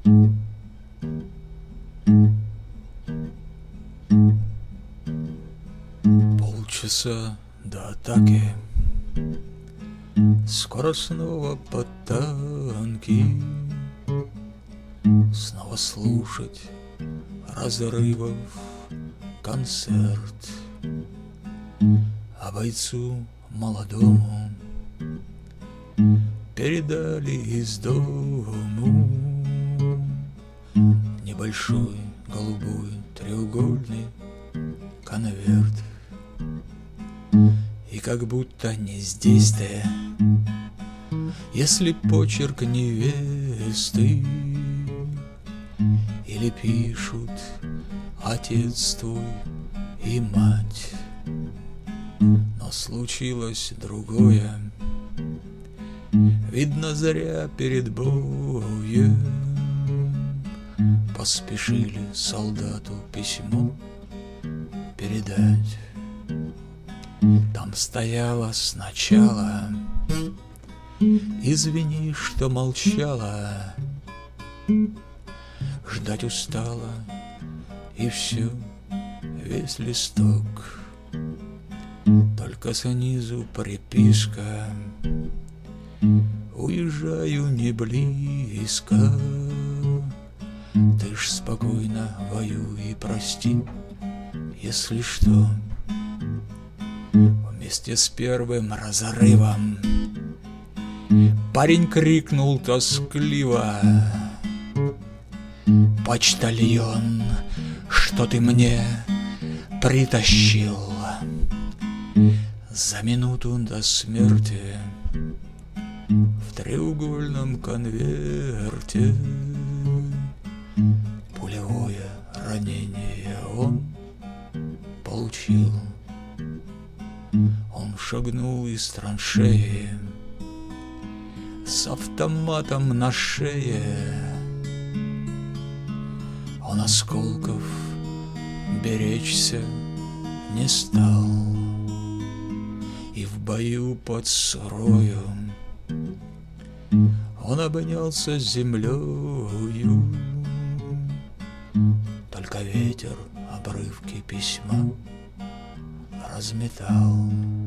Полчаса до атаки, скоро снова под танки, снова слушать разрывов концерт, а бойцу молодому передали из дому небольшой голубой треугольный конверт. И как будто не здесь-то, если почерк невесты, или пишут отец твой и мать. Но случилось другое, видно, зря перед боем поспешили солдату письмо передать. Там стояло сначала: извини, что молчала, ждать устала, и все, весь листок. Только снизу приписка: уезжаю не близко, ты ж спокойно воюй и прости, если что. Вместе с первым разрывом парень крикнул тоскливо: почтальон, что ты мне притащил? За минуту до смерти в треугольном конверте пулевое ранение он получил. Он шагнул из траншеи с автоматом на шее. Он осколков беречься не стал, и в бою под Сурою он обнялся с землею. Только ветер обрывки письма разметал.